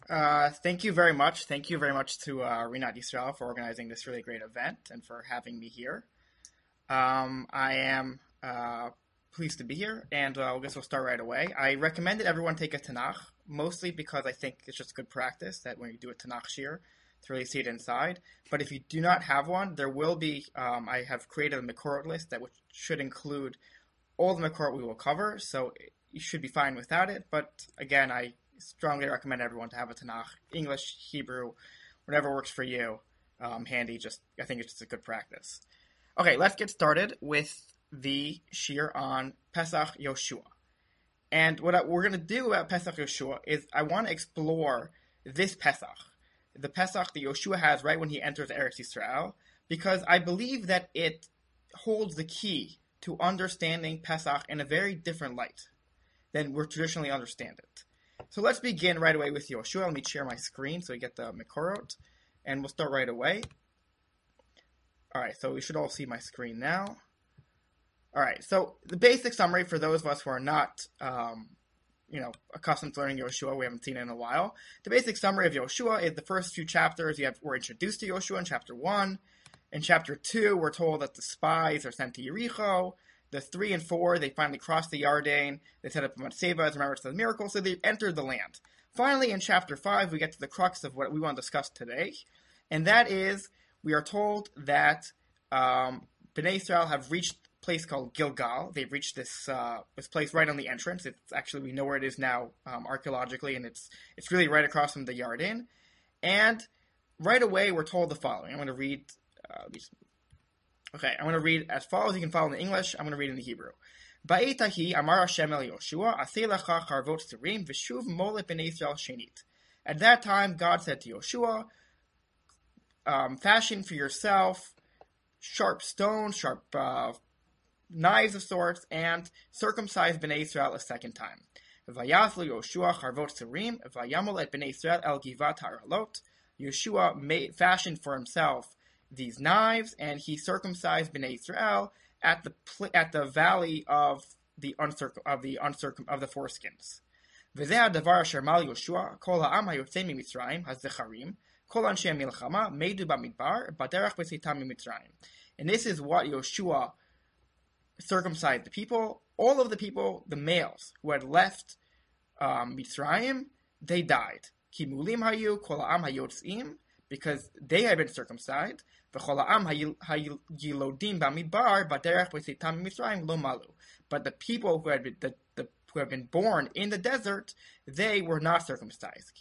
Thank you very much. Thank you very much to Rinat Yisrael for organizing this really great event and for having me here. I am pleased to be here, and I guess we'll start right away. I recommend that everyone take a Tanakh, mostly because I think it's just good practice that when you do a Tanakh shir, to really see it inside. But if you do not have one, there will be, I have created a Makorot list that should include all the Makorot we will cover, so you should be fine without it. But again, I strongly recommend everyone to have a Tanakh, English, Hebrew, whatever works for you, handy. I think it's just a good practice. Okay, let's get started with the shir on Pesach Yoshua. And what we're going to do about Pesach Yoshua is I want to explore this Pesach, the Pesach that Yoshua has right when he enters Eretz Yisrael, because I believe that it holds the key to understanding Pesach in a very different light than we traditionally understand it. So let's begin right away with Yoshua. Let me share my screen so we get the Makorot, and we'll start right away. All right, so we should all see my screen now. All right, so the basic summary for those of us who are not, accustomed to learning Yoshua, we haven't seen it in a while. The basic summary of Yoshua is the first few chapters. We're introduced to Yoshua in chapter 1. In chapter 2, we're told that the spies are sent to Yericho. The 3 and 4, they finally cross the Yarden. They set up Matseva as remembrance of the miracle, so they've entered the land. Finally, in chapter 5, we get to the crux of what we want to discuss today, and that is we are told that Bnei Israel have reached a place called Gilgal. They've reached this place right on the entrance. It's actually, we know where it is now archaeologically, and it's really right across from the Yarden. And right away, we're told the following. I'm going to read I'm going to read as follows. You can follow in the English. I'm going to read in the Hebrew. Ba'etahi amar Hashem el Yoshua, aseh lecha charvot serim, v'shuv molet b'nei Yisrael shenit. At that time, God said to Yoshua, fashion for yourself sharp stones, sharp knives of sorts, and circumcise b'nei Yisrael a second time. Vayaslu Yoshua charvot serim, vayamol et b'nei Yisrael el givat haralot. Yoshua fashioned for himself these knives, and he circumcised Bnei Israel at the valley of the foreskins. V'zeh hadavar asher mal Yoshua kol ha'am hayotzei miMitzrayim hazecharim kol anshe milchama meidu bamidbar baderach b'tzitam miMitzrayim. And this is what Yoshua circumcised the people. All of the people, the males who had left Mitzrayim, they died. Ki mulim hayu kol ha'am hayotzim, because they had been circumcised. But the people who had been born in the desert, they were not circumcised.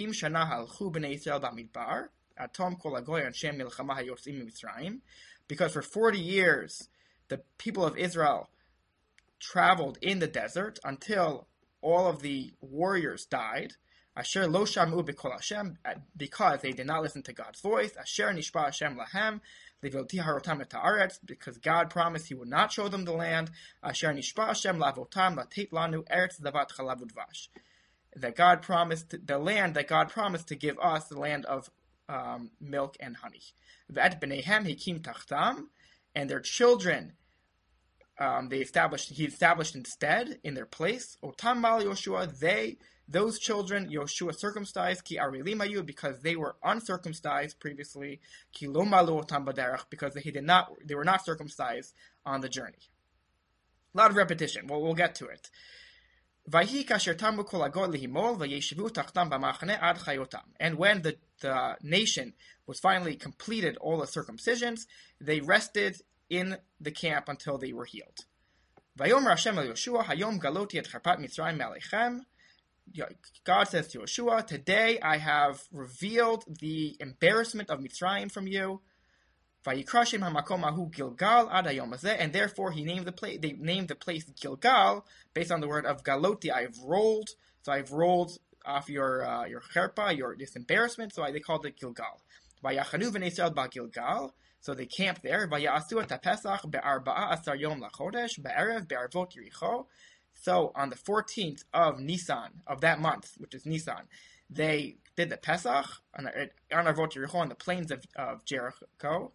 Because for 40 years, the people of Israel traveled in the desert until all of the warriors died. Asher lo shamu b'kol Hashem, because they did not listen to God's voice. Asher nishba Hashem lahem, livilti harotam et haaretz, because God promised He would not show them the land. Asher nishba Hashem lavotam latet lanu eretz zavat chalav udvash, that God promised the land that God promised to give us, the land of milk and honey. V'et b'neihem hikim tachtam, and their children he established instead in their place. Otam mal Yoshua, those children Yoshua circumcised, ki arilim hayu, because they were uncircumcised previously, ki lo malu otam baderach, because they were not circumcised on the journey. A lot of repetition. Well, we'll get to it. Vayhi kasher tamu kol agod lihimol vayeshivu tachtam b'machane ad chayotam. And when the nation was finally completed all the circumcisions, they rested in the camp until they were healed. Vayomer Hashem el Yoshua hayom galoti et charpat Mitzrayim me'alechem. God says to Yoshua, today I have revealed the embarrassment of Mitzrayim from you. Vayikrashim hamakom ahu Gilgal ad hayom hazeh, and therefore they named the place Gilgal based on the word of galoti. I've rolled off your cherpa, this embarrassment, so they called it Gilgal. Vayachanu v'nei Yisrael ba Gilgal. So they camped there. Vayasu et haPesach be'arba'a asar yom lachodesh be'erev be'arvot Yericho. So on the 14th of Nisan, of that month, which is Nisan, they did the Pesach on Arvot Yericho on the plains of Jericho.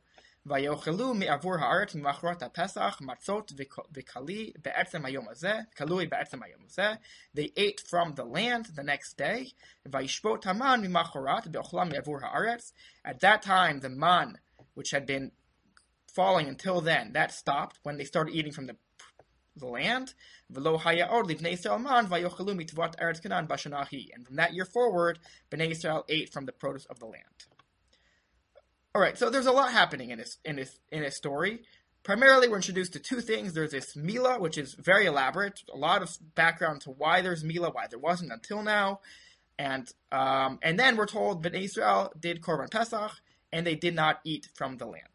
ויאכלו מעבור הארץ ממחרת הפסח מצות וכלי בעצם היום הזה, כלוי בעצם היום הזה. They ate from the land the next day. וישבות המן ממחרת באוכלם מעבור הארץ. At that time, the man, which had been falling until then, that stopped when they started eating from the land. ולא היה עוד לבני ישראל מן ויאכלו מתבואת ארץ כנען בשנה ההיא. And from that year forward, Bnei Israel ate from the produce of the land. All right, so there's a lot happening in this story. Primarily, we're introduced to two things. There's this Milah, which is very elaborate, a lot of background to why there's Milah, why there wasn't until now, and then we're told Bnei Israel did Korban Pesach, and they did not eat from the land.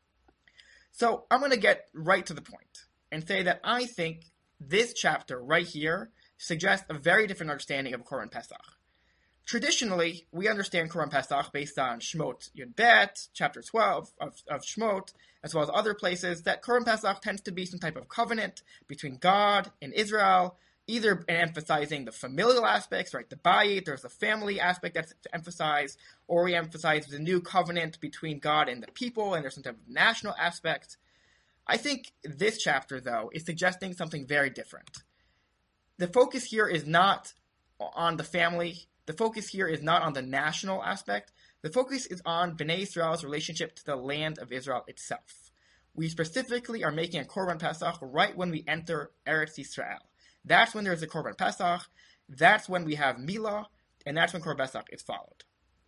So I'm going to get right to the point and say that I think this chapter right here suggests a very different understanding of Korban Pesach. Traditionally, we understand Korban Pesach based on Shmot Yud Bet, chapter 12 of Shmot, as well as other places, that Korban Pesach tends to be some type of covenant between God and Israel, either emphasizing the familial aspects, right, the Bayit, there's the family aspect that's emphasized, or we emphasize the new covenant between God and the people, and there's some type of national aspect. I think this chapter, though, is suggesting something very different. The focus here is not on the family. The focus here is not on the national aspect. The focus is on Bnei Israel's relationship to the land of Israel itself. We specifically are making a Korban Pesach right when we enter Eretz Yisrael. That's when there's a Korban Pesach. That's when we have Milah, and that's when Korban Pesach is followed.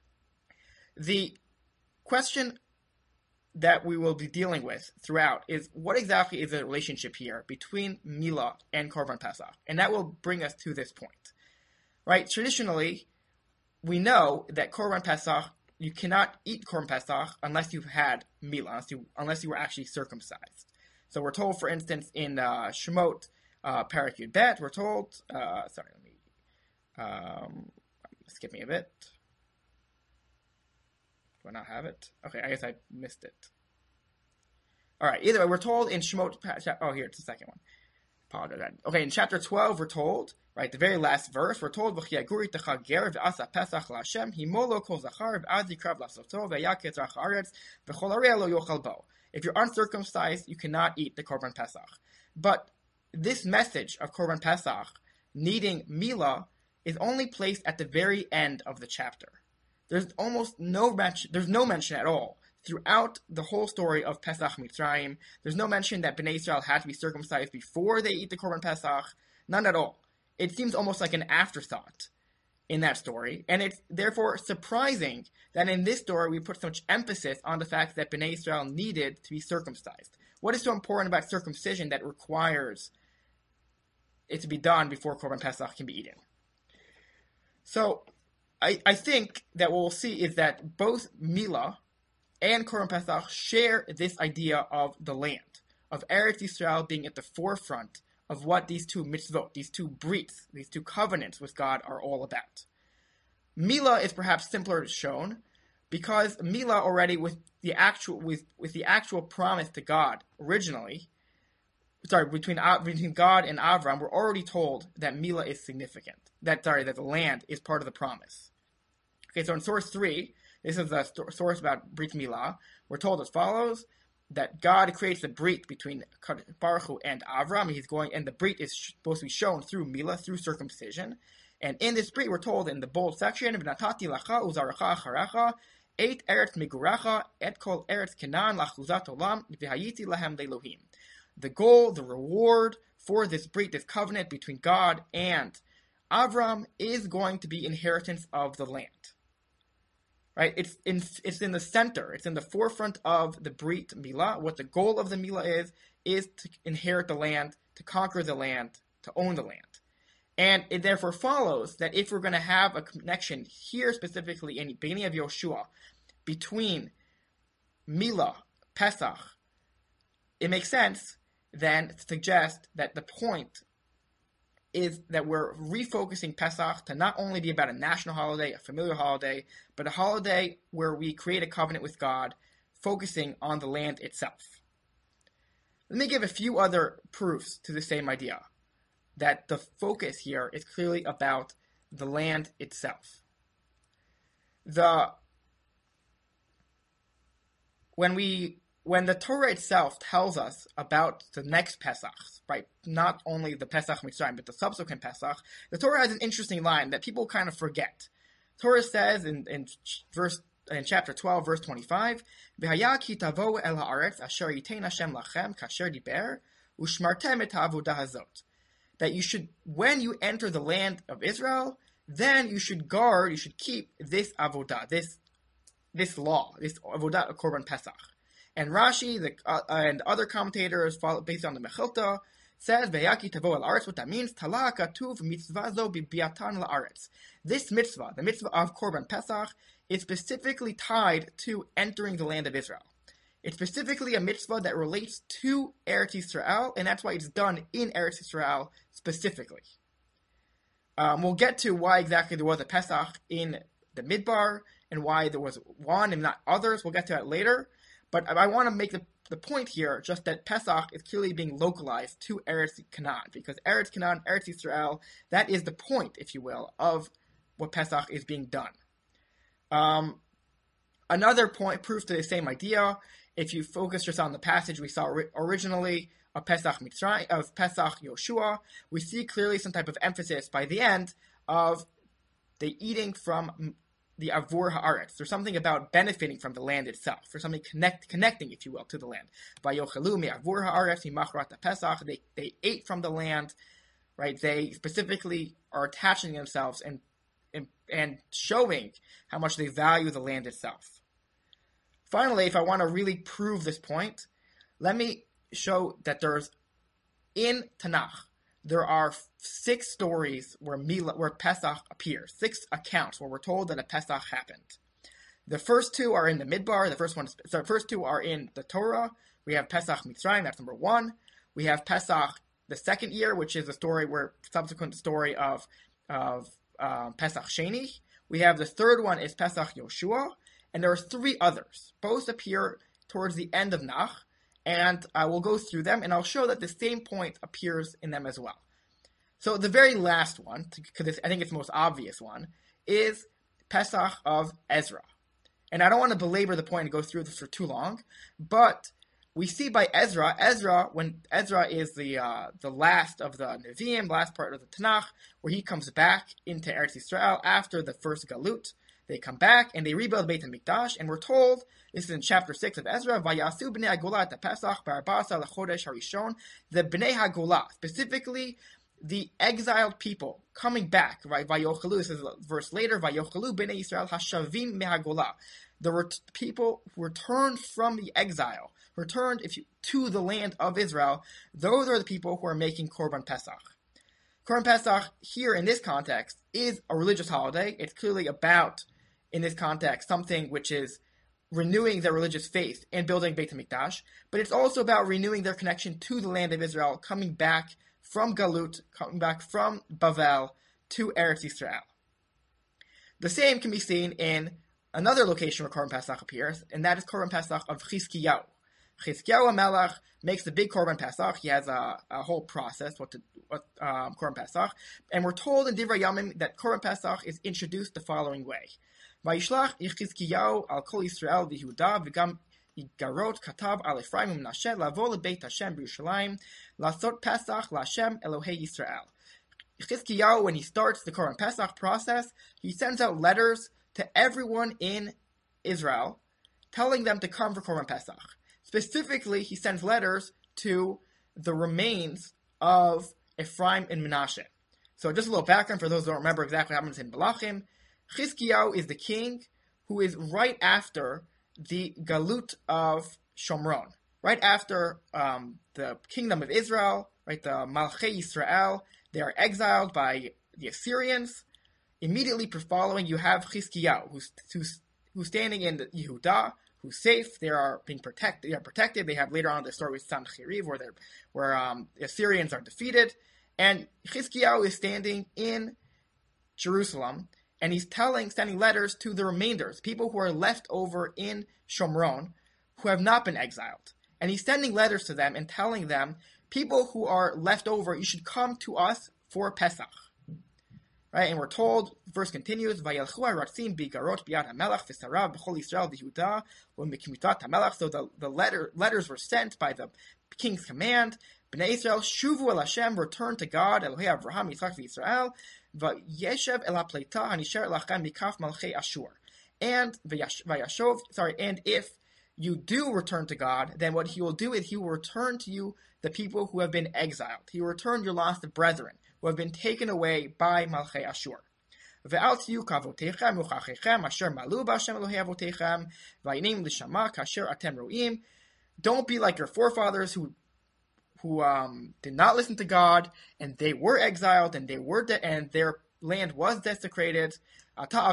The question that we will be dealing with throughout is what exactly is the relationship here between Milah and Korban Pesach? And that will bring us to this point. Right? Traditionally, we know that Korban Pesach, you cannot eat Korban Pesach unless you've had Milah, unless you were actually circumcised. So we're told, for instance, in Shemot, Parak Yud Bet, we're told, skip me a bit. Do I not have it? Okay, I guess I missed it. All right, either way, we're told in Shemot, here, it's the second one. Apologize. Okay, in chapter 12, we're told, right, the very last verse, we're told, if you're uncircumcised, you cannot eat the Korban Pesach. But this message of Korban Pesach needing Milah is only placed at the very end of the chapter. There's no mention at all throughout the whole story of Pesach Mitzrayim. There's no mention that Bnei Israel had to be circumcised before they eat the Korban Pesach. None at all. It seems almost like an afterthought in that story, and it's therefore surprising that in this story we put so much emphasis on the fact that Bnei Israel needed to be circumcised. What is so important about circumcision that requires it to be done before Korban Pesach can be eaten? So I think that what we'll see is that both Milah and Korban Pesach share this idea of the land, of Eretz Yisrael being at the forefront of what these two mitzvot, these two brits, these two covenants with God are all about. Milah is perhaps simpler shown because Milah already with the actual promise to God originally, between God and Avram, we're already told that Milah is significant. That the land is part of the promise. Okay, so in source 3, this is the source about Brit Milah. We're told as follows, that God creates the Brit between Baruch Hu and Avram, and the Brit is supposed to be shown through Milah, through circumcision. And in this Brit, we're told in the bold section, V'natati lacha uzarecha acharecha, et eretz migurecha, et kol eretz kenan lachuzat olam, v'hayiti lahem le'elohim. The goal, the reward for this Brit, this covenant between God and Avram, is going to be inheritance of the land. Right? It's in the center. It's in the forefront of the Brit Milah. What the goal of the Milah is to inherit the land, to conquer the land, to own the land. And it therefore follows that if we're going to have a connection here specifically in Bnei of Yoshua between Milah, Pesach, it makes sense then to suggest that the point is that we're refocusing Pesach to not only be about a national holiday, a familiar holiday, but a holiday where we create a covenant with God, focusing on the land itself. Let me give a few other proofs to the same idea, that the focus here is clearly about the land itself. When we when the Torah itself tells us about the next Pesach, right, not only the Pesach Mitzrayim, but the subsequent Pesach, the Torah has an interesting line that people kind of forget. Torah says in chapter 12, verse 25, "V'haya ki tavo'u el haaretz asher yitein Hashem lachem kasher diber u'shmartem et ha'avodah hazot." That you should, when you enter the land of Israel, then you should keep this avodah, this law, this avodah of Korban Pesach. And Rashi and other commentators based on the Mechilta says, "V'yaki tavo el aretz." What that means, Tala katuv mitzvah zo bibiatan la'aretz. This mitzvah, the mitzvah of Korban Pesach, is specifically tied to entering the land of Israel. It's specifically a mitzvah that relates to Eretz Yisrael, and that's why it's done in Eretz Yisrael specifically. We'll get to why exactly there was a Pesach in the Midbar, and why there was one and not others. We'll get to that later. But I want to make the point here, just that Pesach is clearly being localized to Eretz Canaan, because Eretz Canaan, Eretz Yisrael, that is the point, if you will, of what Pesach is being done. Another point, proof to the same idea, if you focus just on the passage we saw originally of Pesach Mitzrayim, of Pesach Yoshua, we see clearly some type of emphasis by the end of the eating from the Avur Haaretz. There's something about benefiting from the land itself. There's something connecting, if you will, to the land. Vayochelu mi Avur Haaretz imachrat Pesach. They ate from the land, right? They specifically are attaching themselves and showing how much they value the land itself. Finally, if I want to really prove this point, let me show that in Tanakh, there are 6 stories where Pesach appears, 6 accounts where we're told that a Pesach happened. The first 2 are in the Midbar. The first 2 are in the Torah. We have Pesach Mitzrayim, that's number 1. We have Pesach the second year, which is the subsequent story of Pesach Sheni. We have the third one is Pesach Yoshua, and there are 3 others. Both appear towards the end of Nach, and I will go through them, and I'll show that the same point appears in them as well. So the very last one, because I think it's the most obvious one, is Pesach of Ezra. And I don't want to belabor the point and go through this for too long, but we see by Ezra, when Ezra is the last of the Nevi'im, last part of the Tanakh, where he comes back into Eretz Yisrael after the first Galut. They come back and they rebuild Beit HaMikdash, and we're told, this is in chapter 6 of Ezra, Vayasu b'nei HaGolah et Pesach b'arba'asa l'chodesh harishon, the b'nei HaGolah, specifically the exiled people coming back, right? Vayochelu, this is a verse later, Vayochelu b'nei Yisrael hashavim me'HaGolah. The people who returned from the exile, returned to the land of Israel, those are the people who are making Korban Pesach. Korban Pesach, here in this context, is a religious holiday. It's clearly about, in this context, something which is renewing their religious faith and building Beit HaMikdash, but it's also about renewing their connection to the land of Israel, coming back from Galut, coming back from Bavel to Eretz Yisrael. The same can be seen in another location where Korban Pesach appears, and that is Korban Pesach of Chizkiyahu. Chizkiyahu HaMelech makes the big Korban Pesach. He has a whole process, what Korban Pesach, and we're told in Divrei Yamim that Korban Pesach is introduced the following way. Vayishlach Chizkiyahu al kol Yisrael v'Yehuda v'gam Igarot katav al Ephraim u'Menashe lavo lebeit Hashem b'Yerushalayim lasot Pesach laHashem Elohei Yisrael. Chizkiyahu, when he starts the Korban Pesach process, he sends out letters to everyone in Israel, telling them to come for Korban Pesach. Specifically, he sends letters to the remains of Ephraim and Menashe. So just a little background for those who don't remember exactly what happens in Melachim. Chizkiyahu is the king who is right after the Galut of Shomron, right after the kingdom of Israel, right, the Malchei Yisrael. They are exiled by the Assyrians. Immediately following, you have Chizkiyahu, who's standing in the Yehuda, who's safe. They are being protected. They are protected. They have later on the story with Sancheriv, where the Assyrians are defeated, and Chizkiyahu is standing in Jerusalem, and he's sending letters to the remainders, people who are left over in Shomron, who have not been exiled, and he's sending letters to them and telling them, people who are left over, you should come to us for Pesach. Right, and we're told, the verse continues, Vayelchu haratzim bigarot biyad hamelach v'sarav b'chol Yisrael v'Yehuda u'mikmitat hamelach. So the letters were sent by the king's command. Bnei Israel shuvu el Hashem, return to God, Elohei Avraham, Yitzchak, v'Yisrael, v'yeshev el ha'pleita hanisher lachem mikaf malchei Ashur. And if you do return to God, then what He will do is He will return to you the people who have been exiled. He will return your lost brethren, who have been taken away by Malchei Ashur. Ve'al tiyu kavotechem u'chachechem asher malu b'Hashem Elohei avotechem v'yinim l'shama kasher atem ro'im. Don't be like your forefathers who did not listen to God, and they were exiled, and and their land was desecrated. Okay,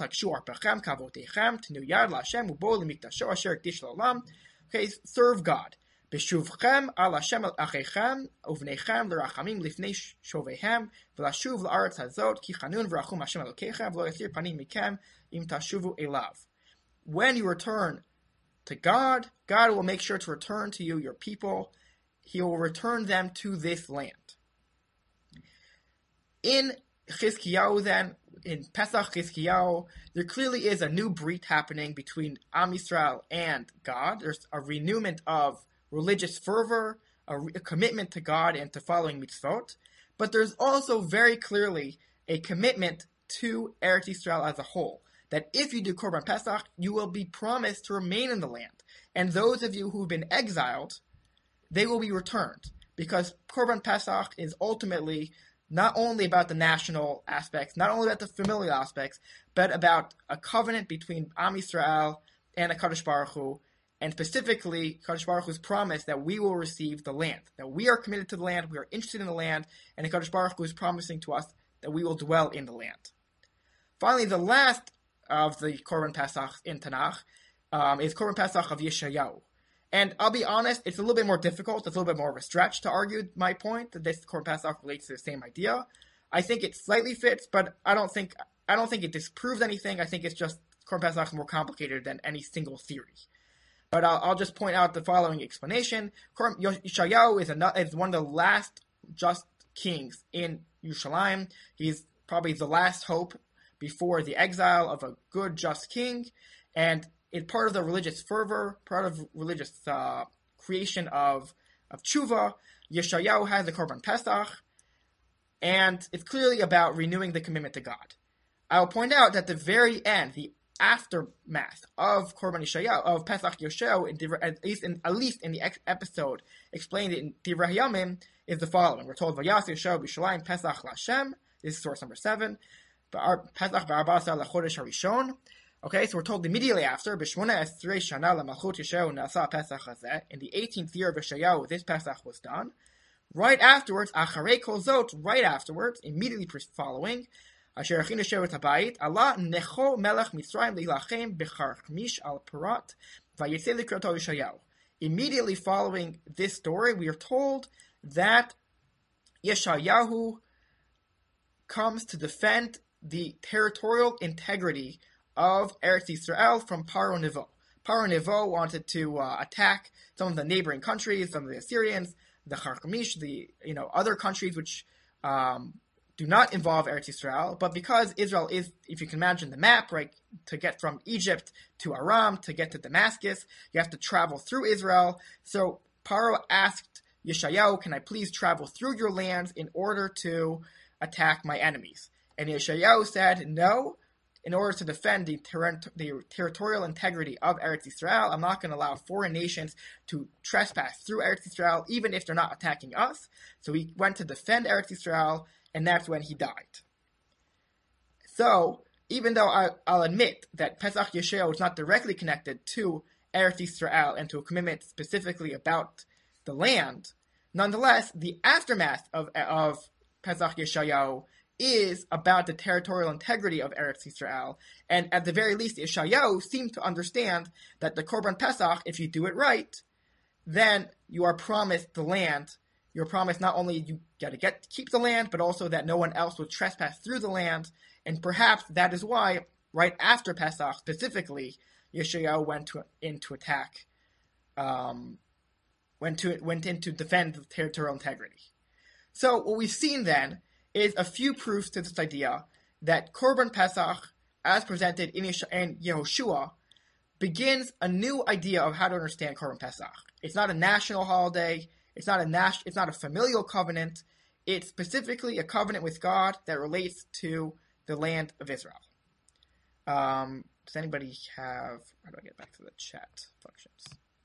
serve God. B'shuvchem al Hashem achechem uvnechem l'rachamim lifnei shovehem v'lashuv la'aretz hazot ki chanun v'rachum Hashem Elokechem v'lo yasir panim mikem im tashuvu elav. When you return to God, God will make sure to return to you your people. He will return them to this land. In Chizkiyahu then, in Pesach Chizkiyahu, there clearly is a new brit happening between Am Yisrael and God. There's a renewment of religious fervor, a commitment to God and to following mitzvot, but there's also very clearly a commitment to Eretz Yisrael as a whole, that if you do Korban Pesach, you will be promised to remain in the land, and those of you who've been exiled, they will be returned, because Korban Pesach is ultimately not only about the national aspects, not only about the familial aspects, but about a covenant between Am Yisrael and HaKadosh Baruch Hu, and specifically, Kadosh Baruch Hu's promise that we will receive the land, that we are committed to the land, we are interested in the land, and Kadosh Baruch Hu is promising to us that we will dwell in the land. Finally, the last of the Korban Pesach in Tanakh is Korban Pesach of Yeshayahu. And I'll be honest, it's a little bit more difficult, it's a little bit more of a stretch to argue my point that this Korban Pesach relates to the same idea. I think it slightly fits, but I don't think it disproves anything. I think it's just Korban Pesach is more complicated than any single theory. But I'll just point out the following explanation. Yeshayahu is one of the last just kings in Yerushalayim. He's probably the last hope before the exile of a good, just king. And it's part of the religious fervor, part of religious creation of tshuva. Yeshayahu has the Korban Pesach. And it's clearly about renewing the commitment to God. I'll point out that the very end, the aftermath of Korban Yeshayahu, of Pesach Yeshayahu, at least in the episode explained in Divrei Hayamim, is the following. We're told, Vayas Yeshayahu b'Yerushalayim Pesach l'Hashem. This is source number 7. Pesach b'Arba'asar l'Chodesh HaRishon. Okay, so we're told immediately after, B'Shmona Esrei Shana l'Malchut Yeshayahu Nasa Pesach Hazeh. In the 18th year of Yeshayahu, this Pesach was done. Right afterwards, Acharei Kol Zot, right afterwards, immediately following, Asher Achinu Shevet Habayit, Allah Necho Melech Mitzrayim Leilachem B'Charchmish Al Parat Vayetze Likrato Yeshayahu. Immediately following this story, we are told that Yeshayahu comes to defend the territorial integrity of Eretz Yisrael from Paro Nevo. Paro Nevo wanted to attack some of the neighboring countries, some of the Assyrians, the Charchamish, the other countries which do not involve Eretz Yisrael, but because Israel is, if you can imagine the map, right, to get from Egypt to Aram, to get to Damascus, you have to travel through Israel. So Paro asked Yeshayahu, can I please travel through your lands in order to attack my enemies? And Yeshayahu said, no, in order to defend the territorial integrity of Eretz Yisrael, I'm not going to allow foreign nations to trespass through Eretz Yisrael, even if they're not attacking us. So he went to defend Eretz Yisrael, and that's when he died. So, even though I'll admit that Pesach Yeshayahu is not directly connected to Eretz Yisrael and to a commitment specifically about the land, nonetheless, the aftermath of Pesach Yeshayahu is about the territorial integrity of Eretz Yisrael, and at the very least, Yeshayahu seemed to understand that the Korban Pesach, if you do it right, then you are promised the land. You're promised not only you got to keep the land, but also that no one else will trespass through the land. And perhaps that is why, right after Pesach specifically, Yeshayahu went in to attack, went in to defend the territorial integrity. So what we've seen then is a few proofs to this idea that Korban Pesach, as presented in Yehoshua, begins a new idea of how to understand Korban Pesach. It's not a national holiday. It's not a familial covenant. It's specifically a covenant with God that relates to the land of Israel. Does anybody have... How do I get back to the chat functions?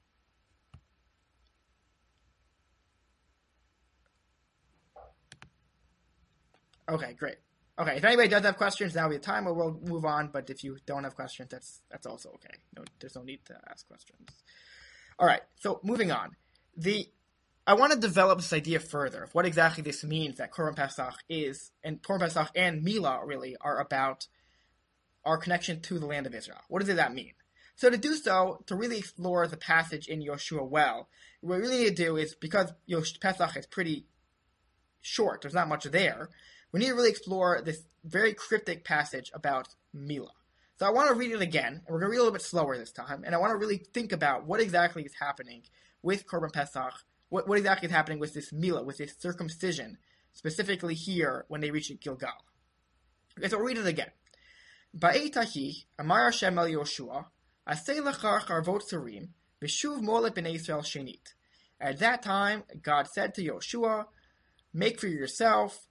Okay, great. Okay, if anybody does have questions, now will be the time where we'll move on. But if you don't have questions, that's also okay. No, there's no need to ask questions. All right, so moving on. I want to develop this idea further of what exactly this means that Korban Pesach is, and Korban Pesach and Milah really are about our connection to the land of Israel. What does that mean? So to do so, to really explore the passage in Yoshua well, what we really need to do is, because Pesach is pretty short, there's not much there, we need to really explore this very cryptic passage about Milah. So I want to read it again, and we're going to read a little bit slower this time, and I want to really think about what exactly is happening with Korban Pesach, what exactly is happening with this Milah, with this circumcision, specifically here when they reach Gilgal. Okay, so we'll read it again. Ba'etahi, Amar Hashem el Yoshua, Aseh lecha charvot tzurim, v'shuv molet b'nei Yisrael shenit. At that time, God said to Yoshua, make for yourself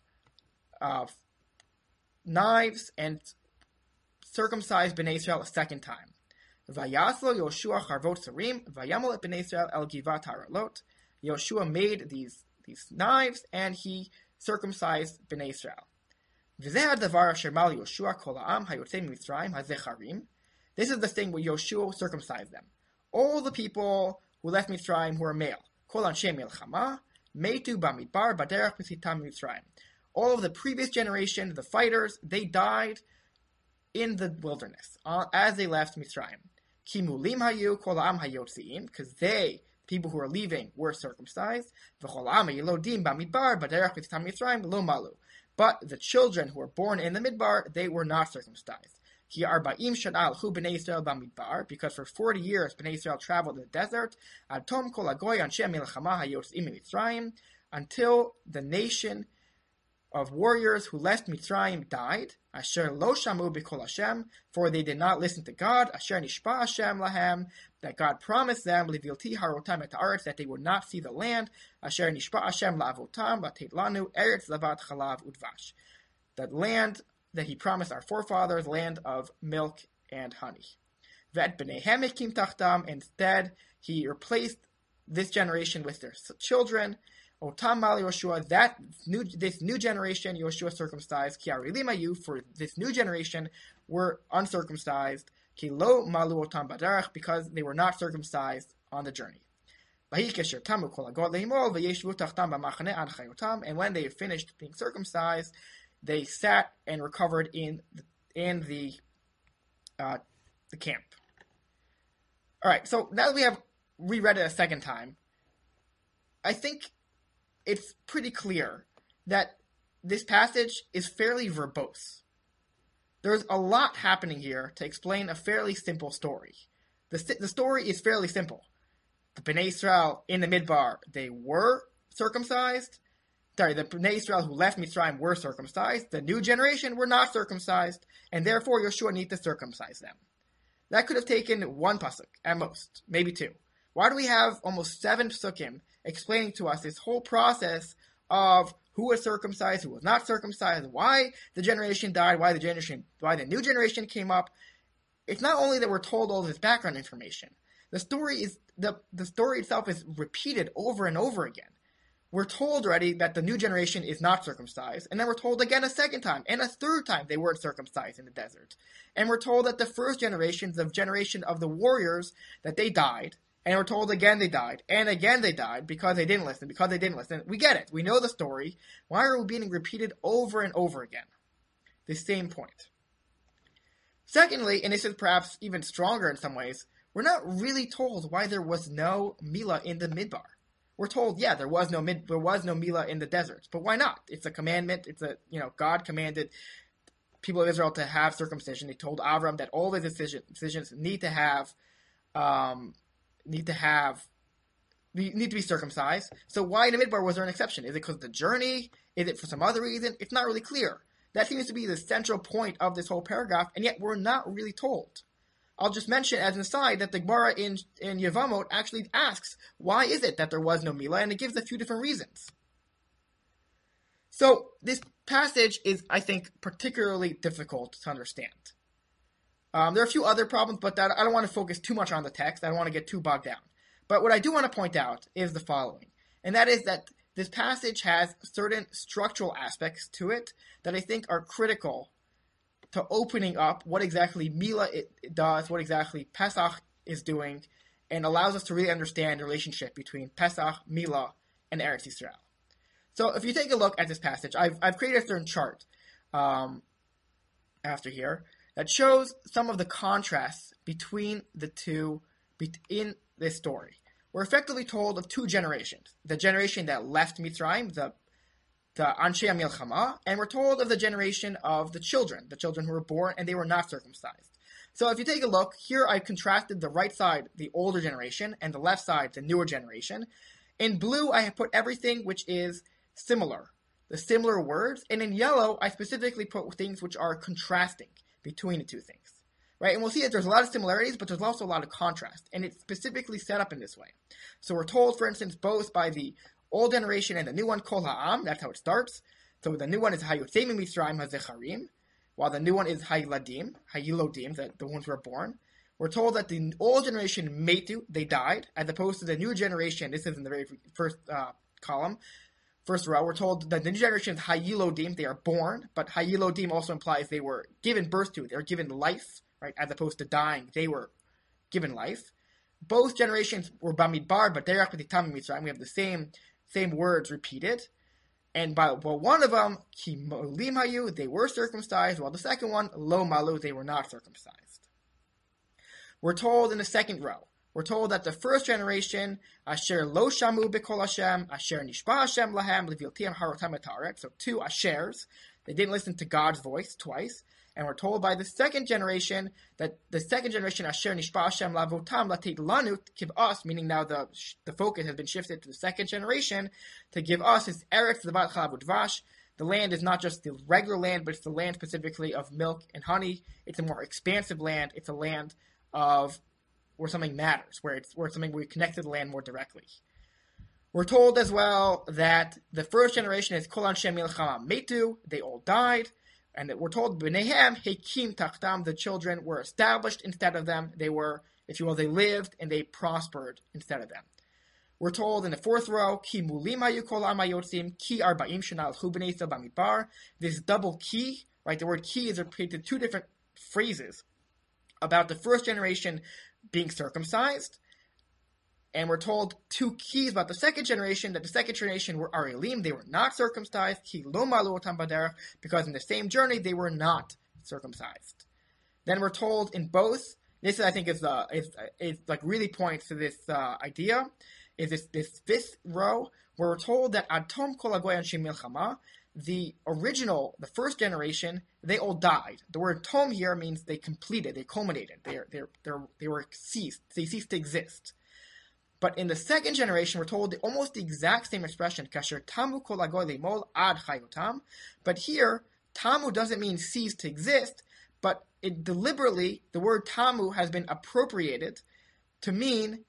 knives and circumcise b'nei Israel a second time. Vayaslo Yoshua charvot tzurim, vayamol et b'nei Israel el givat haralot. Yoshua made these knives and he circumcised b'nei Israel. V'zeh hadavar asher mal Yoshua kol ha'am hayotzei mitzrayim hazecharim. This is the thing where Yoshua circumcised them. All the people who left Mitzrayim who are male. Kol anshe milchama metu bamidbar baderech mitzitam Mitzrayim. All of the previous generation, the fighters, they died in the wilderness as they left Mitzrayim. Kimulim hayu kol ha'am hayotziim, because they, people who are leaving, were circumcised. V'chol ha'am hayelodim bamidbar baderech mitzitam Mitzrayim lo malu. But the children who were born in the Midbar, they were not circumcised. Ki arba'im shana alchu b'nei Yisrael b'midbar, because for 40 years b'nei Yisrael traveled in the desert, ad tom kol hagoy anshe milchama hayotzim mitzrayim, until the nation of warriors who left Mitzrayim died. Asher lo shamu b'kol Hashem, for they did not listen to God. Asher nishpa Hashem lahem, that God promised them, livilti harotam et haaretz, that they would not see the land. Asher nishpa Hashem la'avotam, latet lanu eretz lavat chalav udvash, that land that He promised our forefathers, land of milk and honey. Vet b'neihem ekim tachtam, instead He replaced this generation with their children. Otam mal Yoshua, this new generation Yoshua circumcised. Ki arilim hayu, for this new generation were uncircumcised. Ki lo malu otam badarach, because they were not circumcised on the journey. And when they finished being circumcised, they sat and recovered in the camp. All right, so now that we have reread it a second time, I think it's pretty clear that this passage is fairly verbose. There's a lot happening here to explain a fairly simple story. The story is fairly simple. The Bnei Israel in the Midbar, they were circumcised. The Bnei Israel who left Mitzrayim were circumcised. The new generation were not circumcised, and therefore Yoshua needs to circumcise them. That could have taken one pasuk, at most, maybe two. Why do we have almost 7 psukim explaining to us this whole process of who was circumcised, who was not circumcised, why the generation died, why the new generation came up? It's not only that we're told all this background information. The story itself is repeated over and over again. We're told already that the new generation is not circumcised, and then we're told again a second time, and a third time they weren't circumcised in the desert. And we're told that the first generation of the warriors, that they died, and we're told again they died, and again they died because they didn't listen. We get it. We know the story. Why are we being repeated over and over again? The same point. Secondly, and this is perhaps even stronger in some ways, we're not really told why there was no Milah in the Midbar. We're told, yeah, there was no Milah in the desert, but why not? It's a commandment. God commanded people of Israel to have circumcision. He told Avram that all of his decisions need to be circumcised. So why in the Midbar was there an exception? Is it because of the journey? Is it for some other reason? It's not really clear. That seems to be the central point of this whole paragraph, and yet we're not really told. I'll just mention as an aside that the Gemara in Yevamot actually asks, why is it that there was no Milah? And it gives a few different reasons. So this passage is, I think, particularly difficult to understand. There are a few other problems, but I don't want to focus too much on the text. I don't want to get too bogged down. But what I do want to point out is the following, and that is that this passage has certain structural aspects to it that I think are critical to opening up what exactly Milah it does, what exactly Pesach is doing, and allows us to really understand the relationship between Pesach, Milah, and Eretz Yisrael. So if you take a look at this passage, I've created a certain chart after here that shows some of the contrasts between the two in this story. We're effectively told of two generations. The generation that left Mitzrayim, the Anshe HaMilchama, and we're told of the generation of the children who were born and they were not circumcised. So if you take a look, here I've contrasted the right side, the older generation, and the left side, the newer generation. In blue, I have put everything which is similar, the similar words, and in yellow, I specifically put things which are contrasting between the two things. Right, and we'll see that there's a lot of similarities, but there's also a lot of contrast, and it's specifically set up in this way. So we're told, for instance, both by the old generation and the new one, Kol Ha'am, that's how it starts. So the new one is Hayotzei Mitzrayim HaZecharim, while the new one is Hayilodim, the ones who are born. We're told that the old generation Metu, they died, as opposed to the new generation, this is in the very first column, first row, we're told that the new generation is Hayilodim, they are born, but Hayilodim also implies they were given birth to, they were given life. Right, as opposed to dying, they were given life. Both generations were Bamidbar, but Derech B'Titam Mitzrayim. We have the same words repeated. And one of them, Ki Molim Hayu, they were circumcised, while the second one, Lo Malu, they were not circumcised. We're told in the second row, we're told that the first generation, Asher Lo Shamu B'Kol Hashem, Asher Nishba Hashem Lahem, Leviltiam Harotam Etaret, so two Ashers, they didn't listen to God's voice twice. And we're told by the second generation that the second generation, Asher Nishba Hashem Lavotam Latit Lanu, to give us, meaning now the focus has been shifted to the second generation, to give us his Eretz Levat Chalav Udvash. The land is not just the regular land, but it's the land specifically of milk and honey. It's a more expansive land. It's a land of where something matters, where we connect to the land more directly. We're told as well that the first generation is Kol Anshe Milchama Metu, they all died. And we're told, B'neihem Hekim Tachtam, the children were established instead of them. They were, if you will, they lived and they prospered instead of them. We're told in the fourth row, Ki Mulim Hayu Kol Am Hayotzim, Ki Arba'im Shana Alchu B'nei Yisrael Bamidbar. This double ki, right, the word ki is repeated two different phrases about the first generation being circumcised. And we're told two keys about the second generation, that the second generation were Arelim, they were not circumcised, Ki lo malu otam baderech, because in the same journey they were not circumcised. Then we're told in both, this I think is like really points to this idea, is this fifth row, where we're told that Atom kol hagoy anshe milchama, the first generation, they all died. The word tom here means they completed, they culminated, they ceased to exist. But in the second generation, we're told almost the exact same expression, kasher tamu kol hagoy lemol ad chayotam. But here, tamu doesn't mean cease to exist, but it deliberately, the word tamu has been appropriated to mean,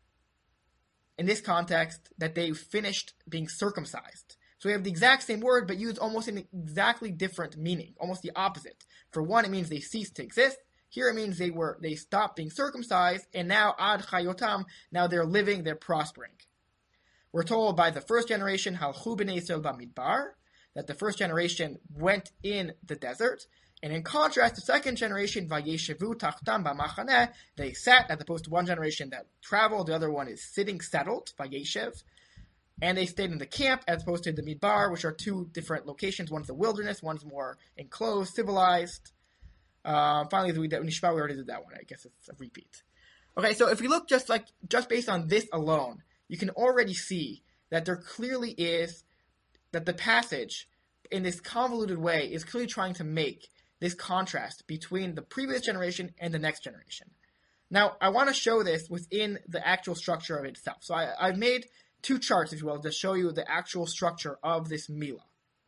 in this context, that they finished being circumcised. So we have the exact same word, but used almost in an exactly different meaning, almost the opposite. For one, it means they ceased to exist. Here it means they stopped being circumcised, and now ad chayotam, now they're living, they're prospering. We're told by the first generation, halchu b'nei Yisrael bamidbar, that the first generation went in the desert, and in contrast, the second generation, vayeshevu tachtam b'machaneh, they sat, as opposed to one generation that traveled, the other one is sitting settled, vayeshev, and they stayed in the camp, as opposed to the midbar, which are two different locations. One's the wilderness, one's more enclosed, civilized. Finally, we already did that one. I guess it's a repeat. Okay, so if we look just based on this alone, you can already see that there clearly is, that the passage in this convoluted way is clearly trying to make this contrast between the previous generation and the next generation. Now, I want to show this within the actual structure of itself. So I've made two charts, if you will, to show you the actual structure of this Milah.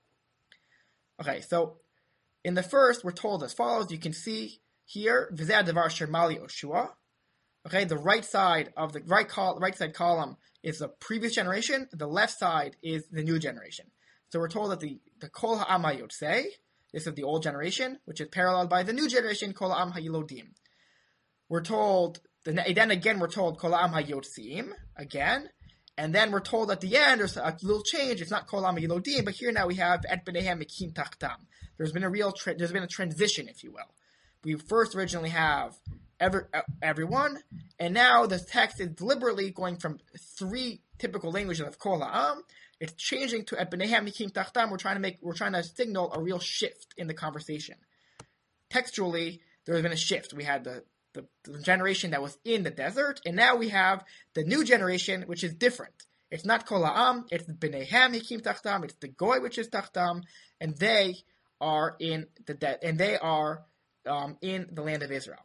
Okay, so in the first, we're told as follows. You can see here, V'zeh Devar Shermali Oshua. Okay, the right side column is the previous generation. The left side is the new generation. So we're told that the Kol Ha'am HaYotzei, this is the old generation, which is paralleled by the new generation, Kol Ha'am HaYilodim. We're told, then again we're told Kol Ha'am HaYotziim, again. And then we're told at the end, there's a little change. It's not Kol Ha'am HaYilodim, but here now we have Et B'neihem Mekim Tachtam. There's been a transition, if you will. We first originally have everyone, and now the text is deliberately going from 3 typical languages of Kol Ha'am. It's changing to Et B'neihem Mekim Tachtam. We're trying to signal a real shift in the conversation. Textually, there has been a shift. We had the generation that was in the desert, and now we have the new generation, which is different. It's not Kol Ha'am, it's B'neihem Mekim Tachtam, it's the Goy, which is Tachtam, and they are in the land of Israel.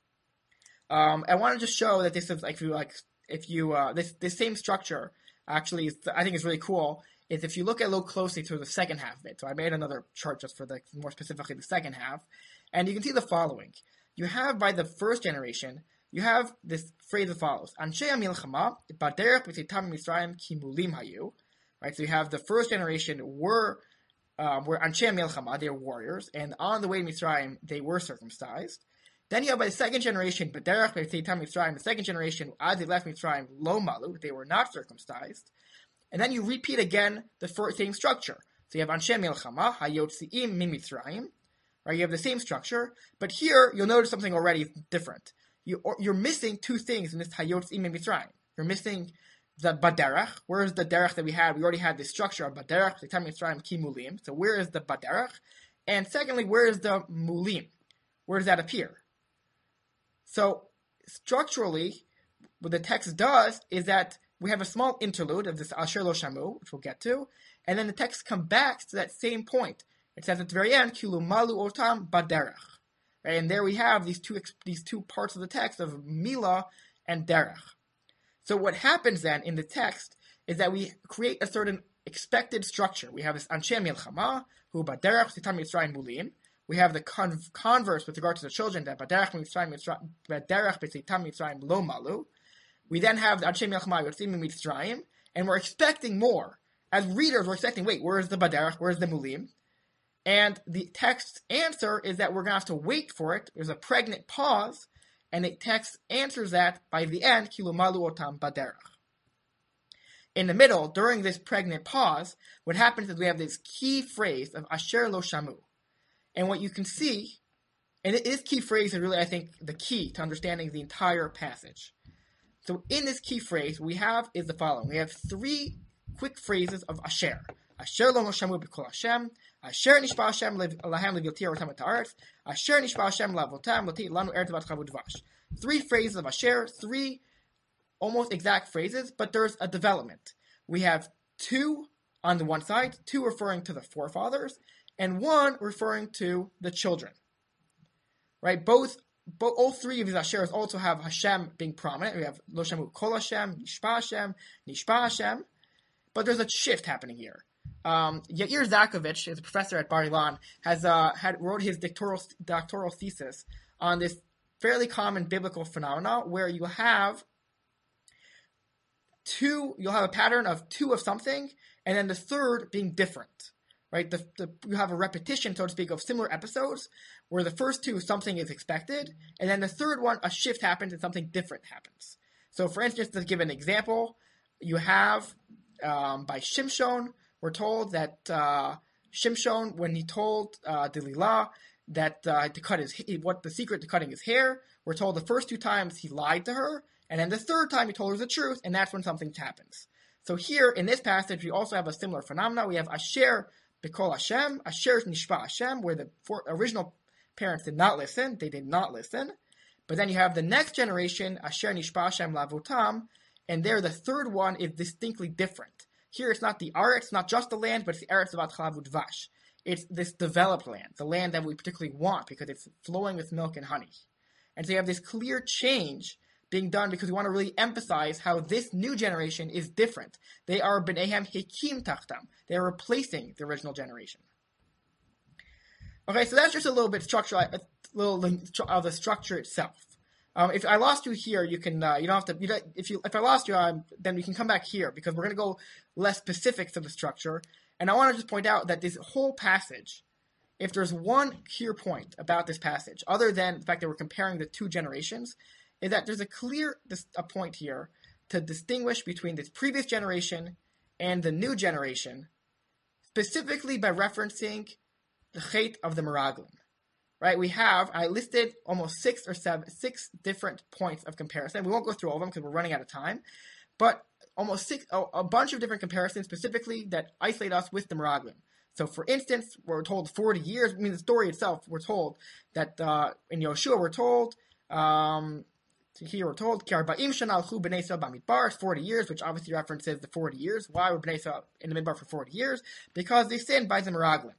I want to just show that this is this same structure actually I think is really cool. Is if you look a little closely to the second half of it. So I made another chart just for more specifically the second half, and you can see the following. You have by the first generation, you have this phrase as follows: Anshe HaMilchama Baderech B'Tzitam Mitzrayim Kimulim Hayu. Right. So you have the first generation were Anshe HaMilchama, they were warriors, and on the way to Mitzrayim they were circumcised. Then you have by the second generation, B'derech B'Tzitam Mitzrayim, the second generation, as they left Mitzrayim, Lo Malu, they were not circumcised. And then you repeat again the same structure. So you have Anshe Milchama, Hayotziim Min Mitzrayim, right? You have the same structure, but here you'll notice something already different. You're missing 2 things in this Hayotziim Min Mitzrayim. You're missing the Baderech. Where is the derech that we had? We already had this structure of Baderech B'Tzitam Mitzrayim Kimulim. So where is the Baderech? And secondly, where is the Mulim? Where does that appear? So structurally, what the text does is that we have a small interlude of this Asher Lo Shamu, which we'll get to, and then the text comes back to that same point. It says at the very end, Kilu Malu Otam Baderech. Right? And there we have these two parts of the text of Mila and Derech. So what happens then in the text is that we create a certain expected structure. We have this Anshe Milchama, who Baderech B'Tzitam Mitzrayim Mulim. We have the converse with regard to the children, that Baderech B'Tzitam Mitzrayim Lo Malu. We then have the Anshe Milchama Yotzim Mitzrayim, and we're expecting more. As readers, we're expecting, wait, where is the Baderech? Where is the Mulim? And the text's answer is that we're going to have to wait for it. There's a pregnant pause, and the text answers that by the end, Kilu Malu Otam Baderech. In the middle, during this pregnant pause, what happens is we have this key phrase of Asher Lo Shamu. And what you can see, and this key phrase is really, I think, the key to understanding the entire passage. So in this key phrase, we have is the following. We have 3 quick phrases of Asher. Asher lo shamu b'kol Hashem. Asher nishba Hashem lahem leviltir otam et haaretz. Asher nishba Hashem lavotam loti lanu eretz vat chavu dvash. 3 phrases of Asher, 3 almost exact phrases, but there's a development. We have 2 on the one side, 2 referring to the forefathers, and 1 referring to the children. Right? All 3 of these Asheras also have Hashem being prominent. We have Lo Shamu Kol Hashem, Nishpa Hashem. But there's a shift happening here. Yair Zakovich, is a professor at Bar Ilan, wrote his doctoral thesis on this fairly common biblical phenomena where you'll have a pattern of 2 of something, and then the third being different. Right, you have a repetition, so to speak, of similar episodes where the first 2 something is expected, and then the third one a shift happens and something different happens. So, for instance, to give an example, you have by Shimshon, we're told that Shimshon, when he told Delilah that to cut what the secret to cutting his hair, we're told the first 2 times he lied to her, and then the third time he told her the truth, and that's when something happens. So here in this passage, we also have a similar phenomenon. We have Asher B'Kol Hashem, Asher Nishpa Hashem, where the original parents did not listen. They did not listen. But then you have the next generation, Asher Nishpa Hashem Lavotam, and there the third one is distinctly different. Here it's not the Aretz, it's not just the land, but it's the Eretz Vat Chalav Udvash. It's this developed land, the land that we particularly want because it's flowing with milk and honey. And so you have this clear change being done because we want to really emphasize how this new generation is different. They are B'neihem Hekim Tachtam. They are replacing the original generation. Okay, so that's just a little bit structure, a little of the structure itself. If I lost you here, you can you don't have to. If I lost you, then we can come back here because we're going to go less specifics of the structure. And I want to just point out that this whole passage, if there's one clear point about this passage, other than the fact that we're comparing the two generations, is that there's a clear point here to distinguish between this previous generation and the new generation, specifically by referencing the Chet of the Meraglim. Right, I listed almost six different points of comparison. We won't go through all of them because we're running out of time, but almost a bunch of different comparisons specifically that isolate us with the Meraglim. So, for instance, we're told 40 years. I mean, the story itself, we're told that in Yoshua, we're told, here we're told, 40 years, which obviously references the 40 years. Why were Bnei Israel in the Midbar for 40 years? Because they sinned by the Meraglim.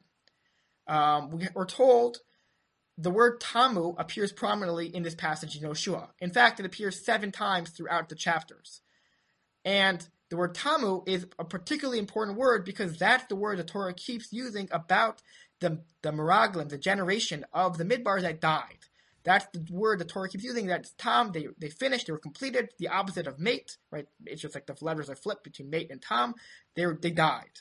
We're told the word Tamu appears prominently in this passage in Yoshua. In fact, it appears 7 times throughout the chapters. And the word Tamu is a particularly important word because that's the word the Torah keeps using about the Meraglim, the generation of the Midbar that died. That's the word the Torah keeps using. That's Tam. They finished. They were completed. The opposite of mate, right? It's just like the letters are flipped between mate and Tam. They died.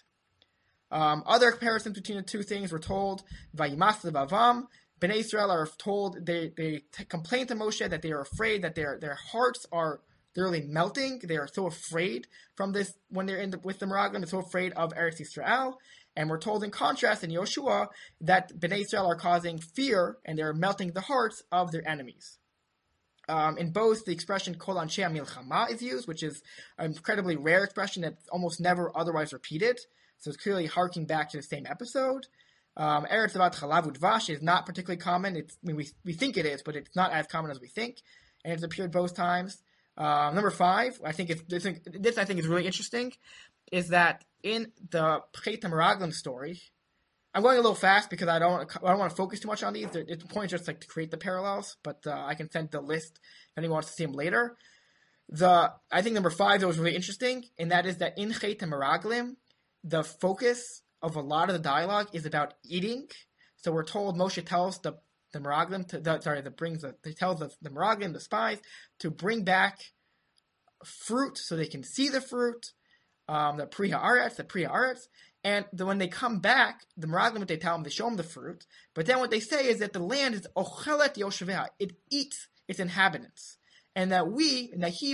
Other comparisons between the two things were told. Vayimas levavam. Bnei Israel are told they complain to Moshe that they are afraid that their hearts are literally melting. They are so afraid from this when they're with the Meraglim. They're so afraid of Eretz Yisrael. And we're told in contrast in Yoshua that Bnei Israel are causing fear and they're melting the hearts of their enemies. In both, the expression Kol Anshe Milchama is used, which is an incredibly rare expression that's almost never otherwise repeated. So it's clearly harking back to the same episode. Eretz Zavat Chalav Udvash is not particularly common. We think it is, but it's not as common as we think, and it's appeared both times. Number 5, I think this I think is really interesting, is that in the Chet HaMeraglim story, I'm going a little fast because I don't want to focus too much on these. It's the point just like to create the parallels, but I can send the list if anyone wants to see them later. I think number 5 that was really interesting, and that is that in Chet HaMeraglim, the focus of a lot of the dialogue is about eating. So we're told Moshe tells the Meraglim tells the Meraglim, the spies, to bring back fruit so they can see the fruit, the Pri Haaretz, and when they come back, the Meraglim, what they tell them, they show them the fruit, but then what they say is that the land is Ochelet Yosheveha, it eats its inhabitants, and that we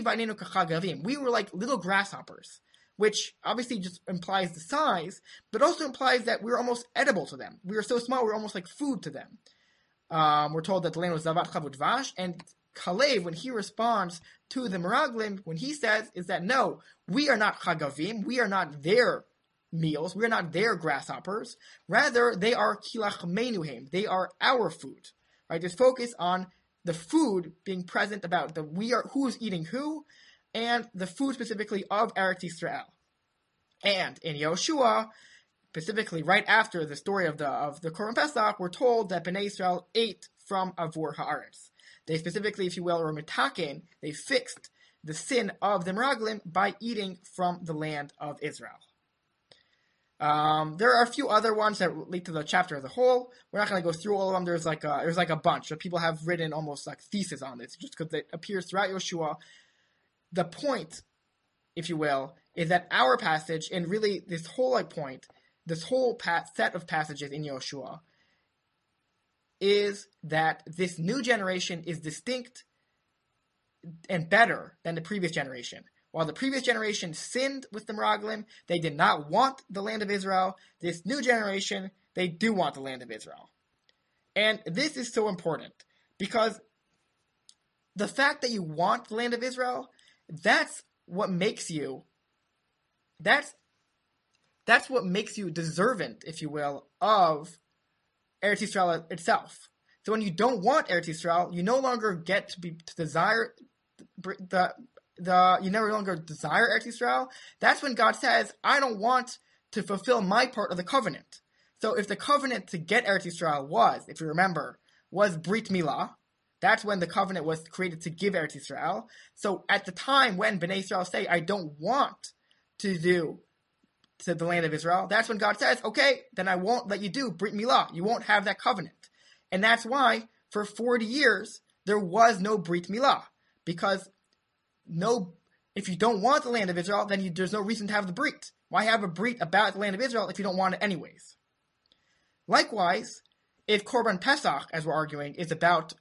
were like little grasshoppers, which obviously just implies the size, but also implies that we're almost edible to them. We are so small, we're almost like food to them. We're told that the land was Zavat Chavud Vash, and Kalev, when he responds to the Meraglim, when he says, is that no, we are not Chagavim, we are not their meals, we are not their grasshoppers, rather they are Kilach Menuhem, they are our food. Right? There's focus on the food being present about who's eating who, and the food specifically of Eretz Yisrael. And in Yoshua, specifically right after the story of the Korban Pesach, we're told that Bnei Israel ate from Avur Haaretz. They specifically, if you will, were mitaken, they fixed the sin of the Meraglim by eating from the land of Israel. There are a few other ones that lead to the chapter as a whole. We're not going to go through all of them. There's like a bunch. People have written almost like theses on this, just because it appears throughout Yoshua. The point, if you will, is that our passage, and really this whole set of passages in Yoshua, is that this new generation is distinct and better than the previous generation. While the previous generation sinned with the Meraglim, they did not want the land of Israel. This new generation, they do want the land of Israel. And this is so important because the fact that you want the land of Israel, that's what makes you deserving, if you will, of Eretz Yisrael itself. So when you don't want Eretz Yisrael, you no longer get to desire you no longer desire Eretz Yisrael. That's when God says, I don't want to fulfill my part of the covenant. So if the covenant to get Eretz Yisrael was, if you remember, was Brit Milah, that's when the covenant was created to give Eretz Yisrael. So at the time when Bnei Yisrael say, I don't want to do to the land of Israel, that's when God says, okay, then I won't let you do Brit Milah. You won't have that covenant. And that's why for 40 years there was no Brit Milah, because if you don't want the land of Israel, then there's no reason to have the Brit. Why have a Brit about the land of Israel if you don't want it anyways? Likewise, if Korban Pesach, as we're arguing, is about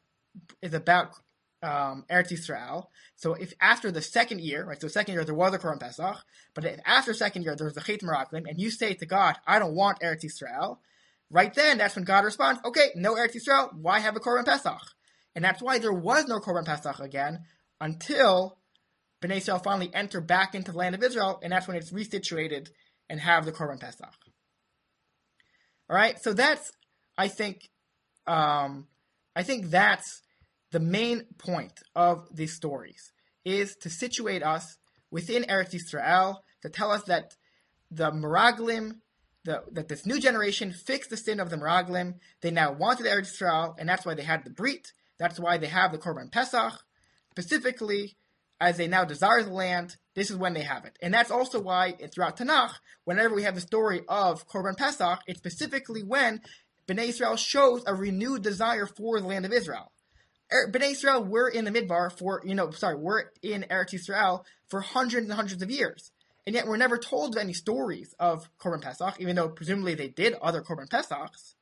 Eretz Yisrael, so if after the second year, right, so second year there was a Korban Pesach, but if after second year there was a Chet Meraglim, and you say to God, I don't want Eretz Yisrael, right then, that's when God responds, okay, no Eretz Yisrael, why have a Korban Pesach? And that's why there was no Korban Pesach again until Bnei Israel finally enter back into the land of Israel, and that's when it's resituated and have the Korban Pesach. All right, so that's, I think that's the main point of these stories, is to situate us within Eretz Yisrael, to tell us that the Meraglim, that this new generation fixed the sin of the Meraglim. They now wanted Eretz Yisrael, and that's why they had the Brit. That's why they have the Korban Pesach. Specifically, as they now desire the land, this is when they have it. And that's also why throughout Tanakh, whenever we have the story of Korban Pesach, it's specifically when Bnei Israel shows a renewed desire for the land of Israel. Bnei Israel were in the Midbar we're in Eretz Yisrael for hundreds and hundreds of years. And yet we're never told any stories of Korban Pesach, even though presumably they did other Korban Pesachs.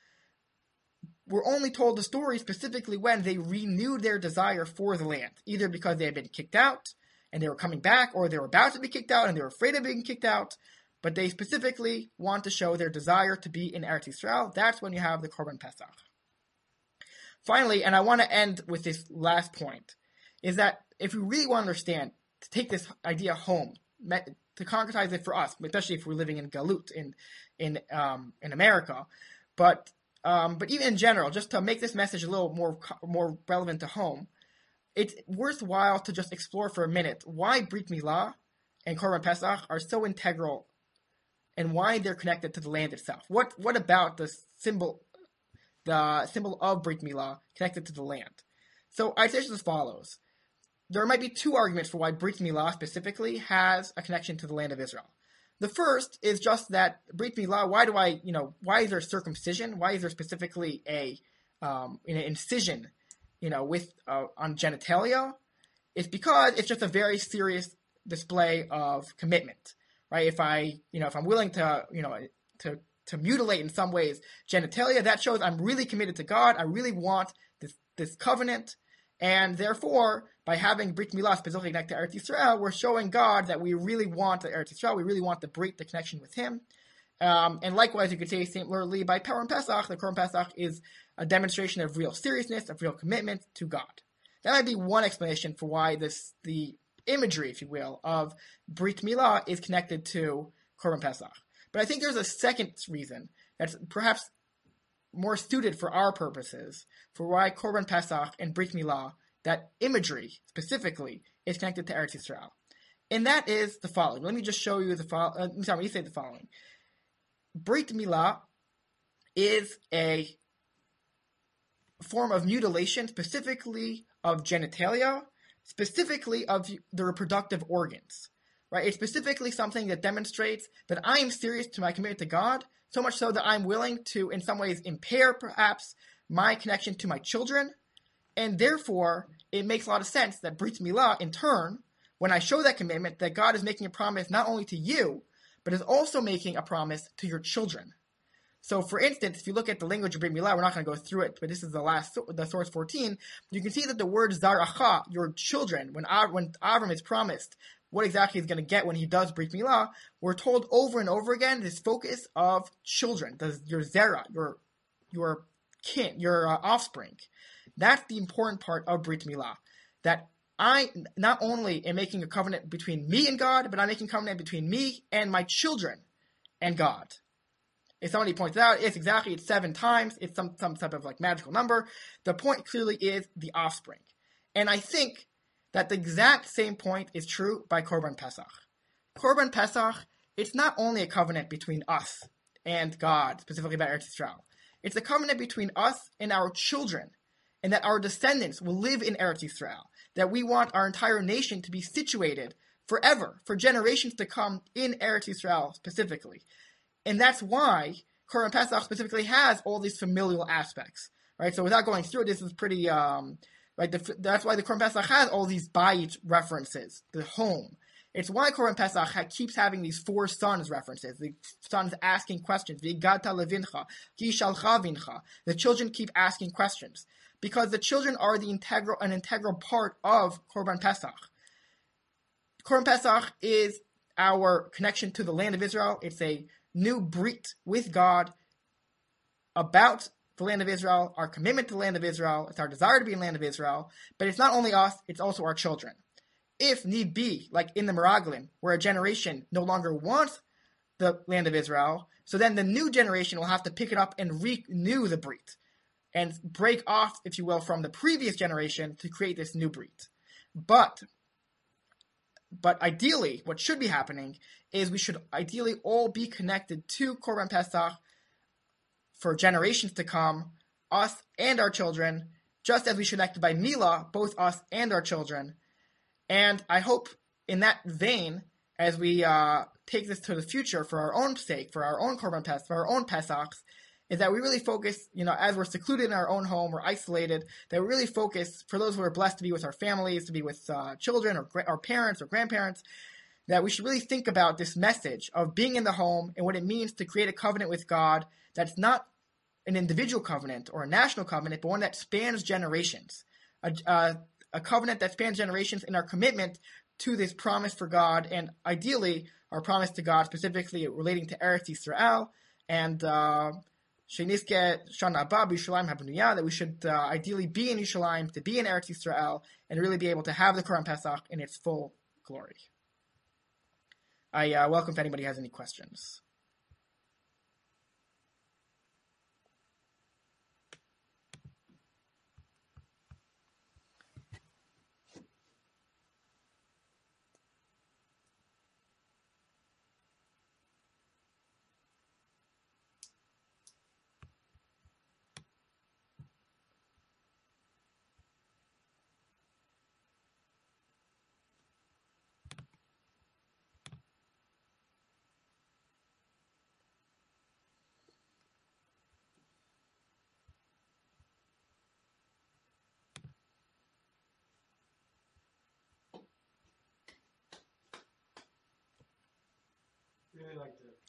We're only told the story specifically when they renewed their desire for the land, either because they had been kicked out and they were coming back, or they were about to be kicked out and they were afraid of being kicked out, but they specifically want to show their desire to be in Eretz Yisrael. That's when you have the Korban Pesach. Finally, and I want to end with this last point, is that if we really want to understand, to take this idea home, to concretize it for us, especially if we're living in Galut, in America, but even in general, just to make this message a little more relevant to home, it's worthwhile to just explore for a minute why Brit Milah and Korban Pesach are so integral, and why they're connected to the land itself. What about the symbol of Brit Milah connected to the land? So I'd say as follows. There might be two arguments for why Brit Milah specifically has a connection to the land of Israel. The first is just that Brit Milah, why is there circumcision? Why is there specifically an incision, on genitalia? It's because it's just a very serious display of commitment, right? If I'm willing to mutilate in some ways genitalia, that shows I'm really committed to God. I really want this covenant. And therefore, by having Brit Milah specifically connected to Eretz Yisrael, we're showing God that we really want the Eretz Yisrael, we really want the Brit, the connection with Him. And likewise, you could say similarly by Korban Pesach, the Korban Pesach is a demonstration of real seriousness, of real commitment to God. That might be one explanation for why the imagery, if you will, of Brit Milah is connected to Korban Pesach. But I think there's a second reason that's perhaps more suited for our purposes for why Korban Pesach and Brit Milah, that imagery specifically, is connected to Eretz Yisrael. And that is the following. Let me just show you the following. Let me say the following. Brit Milah is a form of mutilation, specifically of genitalia, specifically of the reproductive organs. Right? It's specifically something that demonstrates that I am serious to my commitment to God, so much so that I'm willing to, in some ways, impair, perhaps, my connection to my children. And therefore, it makes a lot of sense that Brit Milah, in turn, when I show that commitment, that God is making a promise not only to you, but is also making a promise to your children. So, for instance, if you look at the language of Brit Milah, we're not going to go through it, but this is the source 14, you can see that the word Zaracha, your children, when Avram is promised what exactly he's going to get when he does Brit Milah, we're told over and over again this focus of children, your zera, your kin, your offspring. That's the important part of Brit Milah. That I not only am making a covenant between me and God, but I'm making a covenant between me and my children and God. If somebody points out, it's 7 times, it's some type of magical number. The point clearly is the offspring. And I think that the exact same point is true by Korban Pesach. Korban Pesach, it's not only a covenant between us and God, specifically about Eretz Yisrael. It's a covenant between us and our children, and that our descendants will live in Eretz Yisrael, that we want our entire nation to be situated forever, for generations to come in Eretz Yisrael specifically. And that's why Korban Pesach specifically has all these familial aspects, right? So without going through it, this is pretty, right? That's why the Korban Pesach has all these bayit references, the home. It's why Korban Pesach keeps having these 4 sons references, the sons asking questions. V'igata levincha, ki shalcha vincha. The children keep asking questions because the children are an integral part of Korban Pesach. Korban Pesach is our connection to the land of Israel. It's a new brit with God about the land of Israel, our commitment to the land of Israel. It's our desire to be in the land of Israel. But it's not only us, it's also our children. If need be, like in the Meraglim, where a generation no longer wants the land of Israel, so then the new generation will have to pick it up and renew the brit and break off, if you will, from the previous generation to create this new brit. But ideally, what should be happening is we should ideally all be connected to Korban Pesach for generations to come, us and our children, just as we should connected by Milah, both us and our children. And I hope in that vein, as we take this to the future for our own sake, for our own Korban Pesach, for our own Pesachs, is that we really focus, as we're secluded in our own home, we're isolated, that we really focus, for those who are blessed to be with our families, to be with children or parents or grandparents, that we should really think about this message of being in the home and what it means to create a covenant with God that's not an individual covenant or a national covenant, but one that spans generations. A covenant that spans generations in our commitment to this promise for God, and ideally our promise to God specifically relating to Eretz Yisrael and Sheniske Shana Haba B'Yushalayim Habanuyah, that we should ideally be in Yerushalayim, to be in Eretz Yisrael, and really be able to have the Korban Pesach in its full glory. I welcome if anybody has any questions. Really like to